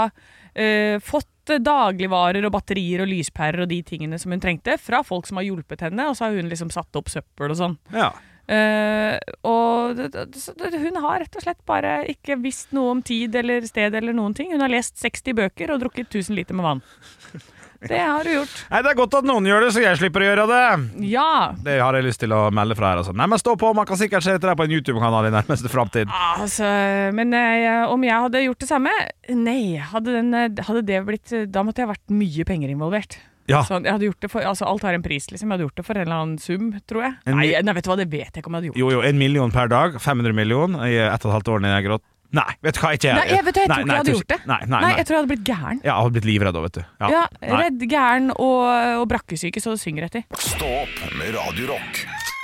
uh, fått dagligvarer og batterier og lyspærer og de tingene som hun trengte fra folk som har hjulpet henne, og så har hun liksom satt opp søppel og sånn. Ja. Uh, og det, det, hun har rett og slett bare ikke visst noe om tid eller sted eller noen ting. Hun har lest seksti bøker og drukket tusen liter med vann. Det har du gjort. Nei, det er godt at noen gjør det, så jeg slipper å gjøre det. Ja. Det har jeg lyst til å melde fra her. Altså. Nei, men stå på, man kan sikkert se etter deg på en YouTube-kanal i nærmeste fremtid. Altså, men eh, om jeg hadde gjort det samme? Nei, hadde, den, hadde det blitt Da måtte jeg vært mye penger involvert. Ja. Sånn, jeg hadde gjort det for, altså alt har en pris liksom. Jeg hadde gjort det for en eller annen sum, tror jeg. En Nei, mi- nei, vet du hva, det vet jeg ikke om jeg hadde gjort. Jo, jo, en million per dag, fem hundre millioner i ett og et halvt år nede i grått. Nei, vet du hva, ikke Nei, jeg vet du, jeg tror ikke jeg hadde gjort det. Nei, nei, Nei, nei. jeg tror jeg hadde blitt gæren. Jeg hadde blitt livredd da, vet du. Ja, Ja, nei. redd, gæren og, og brakkesyke, så det synger etter. Stå opp med Radio Rock.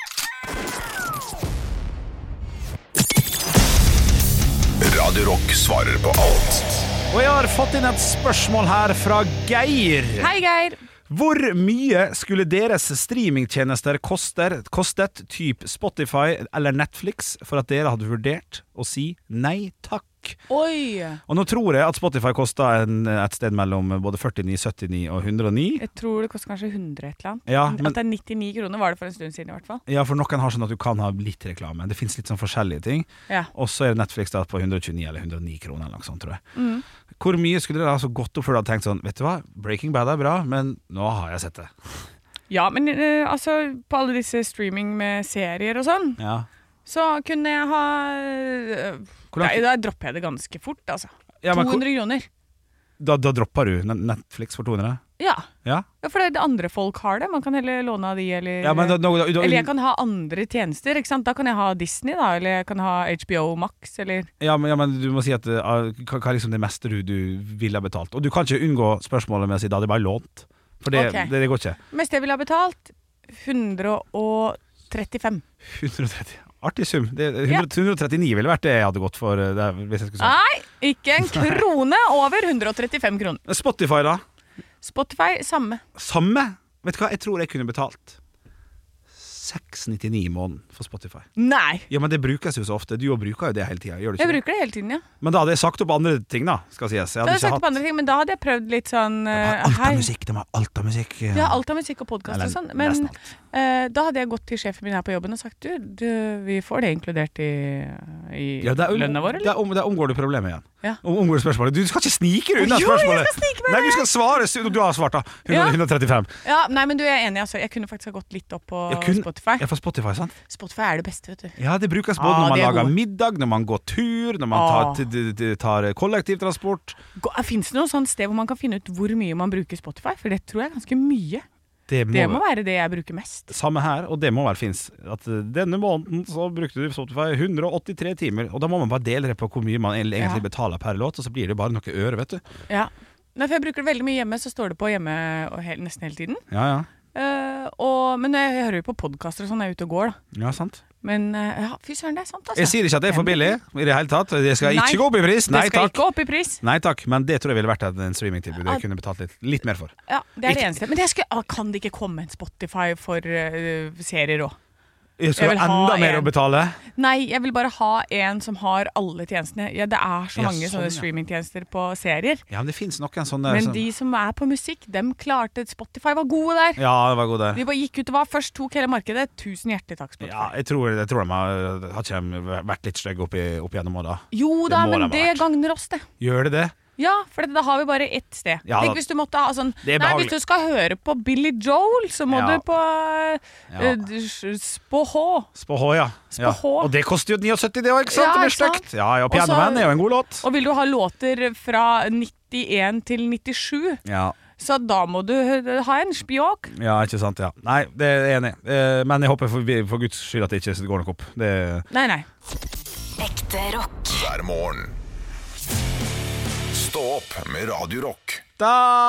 Radio Rock svarer på alt. Og jeg har fått inn et spørsmål her fra Geir. Hei, Geir. Hvor mye skulle deres streamingtjenester koster, kostet typ Spotify eller Netflix for at dere hadde vurdert å si nei takk? Oi. Og nå tror jeg at Spotify kostet en, et sted mellom både førtini, syttini og hundre og ni. Jeg tror det koster kanskje hundre et eller annet. Ja, men- At det er nittini kroner var det for en stund siden i hvert fall. Ja, for noen har sånn at du kan ha litt reklame. Det finnes litt sånn forskjellige ting. Ja. Og så er det Netflix da på hundre og tjueni eller hundre og ni kroner eller noe sånt, tror jeg. Mm. Hvor mye skulle dere altså gått opp før du hadde tenkt sånn, vet du hva, Breaking Bad er bra, men nå har jeg sett det. Ja, men eh, altså på alle disse streaming med serier og sånn, Ja. så kunne jeg ha øh, Hvor langt- Nei, da dropper jeg det ganske fort, altså. Ja, men to hundre kroner. Da, da dropper du Netflix for to hundre? Ja. Ja? ja, for det er andre folk har det. Man kan heller låne av de, eller Ja, men da, da, da, da, Eller jeg kan ha andre tjenester, ikke sant? Da kan jeg ha Disney, da, eller jeg kan ha H B O Max, eller ja, men, ja, men du må si at uh, hva, hva er liksom det meste du, du ville ha betalt? Og du kan ikke unngå spørsmålet med å si da hadde jeg bare lånt. For det, Ok. det, det går ikke. mest jeg ville ha betalt hundre og trettifem. hundre og tretti. Artig sum. Det, hundre, hundre og trettini ville vært det jeg hadde gått for. uh, Det, hvis jeg skulle sagt. Nei, ikke en krone over hundre og trettifem kroner. Spotify, da? Spotify, samme. Samme? Vet du hva, jeg tror jeg kunne betalt seks nittini i måneden for Spotify. Nei, Ja, men det brukes jo så ofte. Du jo bruker jo det hele tida, gjør du jeg ikke? det? bruker det hele tiden, ja. Men da hadde jeg sagt opp andre ting, da, skal sies. Jeg Da hadde jeg sagt på andre ting, men da hadde jeg prøvd litt sånn De har uh, alt hei. av musikk, de har alt av musikk. Ja, alt av musikk og podkast Eller og sånn. Men nesten alt. eh, da hadde jeg gått til sjefen min her på jobben og sagt du, du vi får det inkludert i, i Ja, det er, lønna vår, det eller? er, om, det er omgår du problemet igjen. Ja. Om, omgår du spørsmålet. Du skal ikke snike deg unna Jo, jeg spørsmålet. skal snike meg Nei, du skal svare. su- Du har svart, da. hundre, Ja. hundre og trettifem. Ja, nei, men du er enig, altså. Jeg kunne faktisk ha gått litt opp på Jeg kunne- Spotify. Ja, for Spotify, sant? Spotify er det beste, vet du. Ja, det brukes både Ah, når man de er lager gode. middag, når man går tur, når man Ah. tar, t- t- t- tar kollektivtransport. Fins det noe sånt sted hvor man kan finne ut hvor mye man bruker Spotify? For det tror jeg er ganske mye. Det må, Det må være det jeg bruker mest. Samme her, og det må vel finnes. At uh, denne måneden så brukte du Spotify hundre og åttitre timer, og da må man bare dele det på hvor mye man egentlig Ja. betaler per låt, og så blir det bare noe øre, vet du. Ja. Nei, for jeg bruker det veldig mye hjemme, så står det på hjemme og he nesten hele tiden. Ja, ja. Eh, og, men jeg, jeg hører jo på podkaster og sånn når jeg er ute og går, da. Ja, sant. Men eh, ja, fy søren, det er sant, altså. Jeg sier ikke at det er for billig i det hele tatt. Det skal Nei, ikke gå opp i pris. Nei det skal takk. ikke opp i pris. Nei takk, men det tror jeg ville vært et- en streamingtilbud jeg kunne betalt litt, litt mer for. Ja, det er det Ikke- eneste. Men det skulle, ah, kan det ikke komme en Spotify for eh, serier òg? Jeg skal Jeg vil ha ha enda mer en. å betale. Nei, jeg vil bare ha en som har alle tjenestene. Ja, det er så Ja, mange sånn, sånne ja. streamingtjenester på serier. Ja, men det finnes noen sånne Men som- de som er på musikk, dem klarte Spotify var gode der. Ja, det var god der. De bare gikk ut og var først, tok hele markedet. Tusen hjertelig takk, Spotify. Ja, jeg tror, jeg tror de har, har ikke de vært litt stygge opp, i, opp gjennom åra. Jo da, Det må men de ha det gagner oss, det. Gjør det det? Ja, for da har vi bare ett sted. Ja, Tenk da- hvis du måtte ha sånn Det er Nei, behagelig. hvis du skal høre på Billy Joel, så må Ja. du på Ja. uh, Spå-H. Spå H, ja. ja. Spå H. Og det koster jo syttini, det òg, ikke sant? Ja, det blir ikke sant? stygt. Ja, ja, Og så- Piano Man er jo en god låt. Og vil du ha låter fra nittien til nittisju, Ja. så da må du ha en spjåk. ja, ikke sant. ja Nei, det er jeg enig i. Eh, Men jeg håper for, for Guds skyld at det ikke går nok opp. Det Nei, nei. Ekte rock. hver morgen. Stå opp med Radio Rock. Da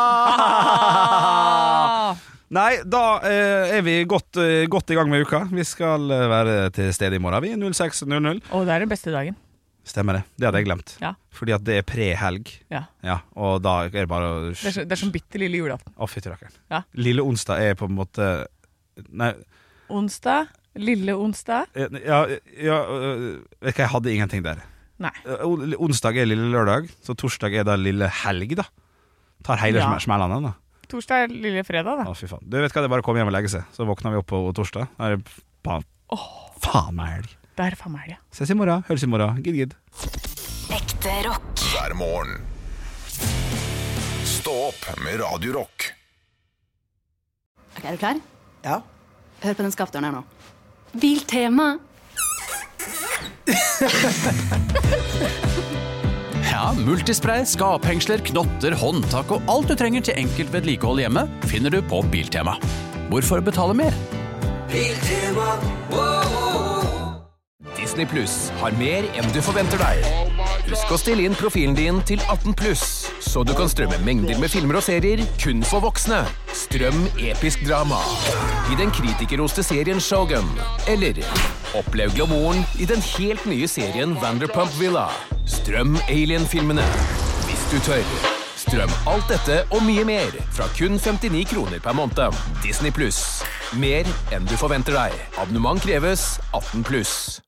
Nei, da eh, er vi godt, eh, godt i gang med uka. Vi skal eh, være til stede i morgen, vi. null seks null null. Å, det er den beste dagen. Stemmer det. Det hadde jeg glemt. Ja. Fordi at det er pre-helg. Ja. Ja, og da er det bare å Det er, så, det er som bitte lille julaften. Å, fytti rakkeren. Ja. Lille onsdag er på en måte Nei, Onsdag. Lille onsdag. eh, ja, ja øh, vet du hva, jeg hadde ingenting der. Nei. Eh, on- Onsdag er lille lørdag, så torsdag er da lille helg, da. Tar hele Ja. ja. smellene, da. Torsdag er lille fredag, da. Å, fy faen. Du vet hva, det er bare å komme hjem og legge seg. Så våkner vi opp på torsdag. Da er det faen, faen meg helg. Det er faen meg helg. Ses i morgen. Høres i morgen. Gidd, gidd. Ekte rock. hver morgen. Stå opp med Radio Rock. Ok, er du klar? Ja. Hør på den skapdøren her nå. Biltema. Ja, multispray, skaphengsler, knotter, håndtak og alt du trenger til enkelt vedlikehold hjemme, finner du på Biltema. Hvorfor betale mer? Biltema, wow. Disney Plus har mer enn du forventer deg. Husk å stille inn profilen din til atten pluss, så du kan strømme mengder med filmer og serier kun for voksne. Strøm episk drama i den kritikerroste serien Shogun, eller opplev glamouren i den helt nye serien Vanderpump Villa. Strøm Alien-filmene, hvis du tør. Strøm alt dette og mye mer fra kun femtini kroner per måned. Disney Plus. Mer enn du forventer deg. Abonnement kreves atten pluss.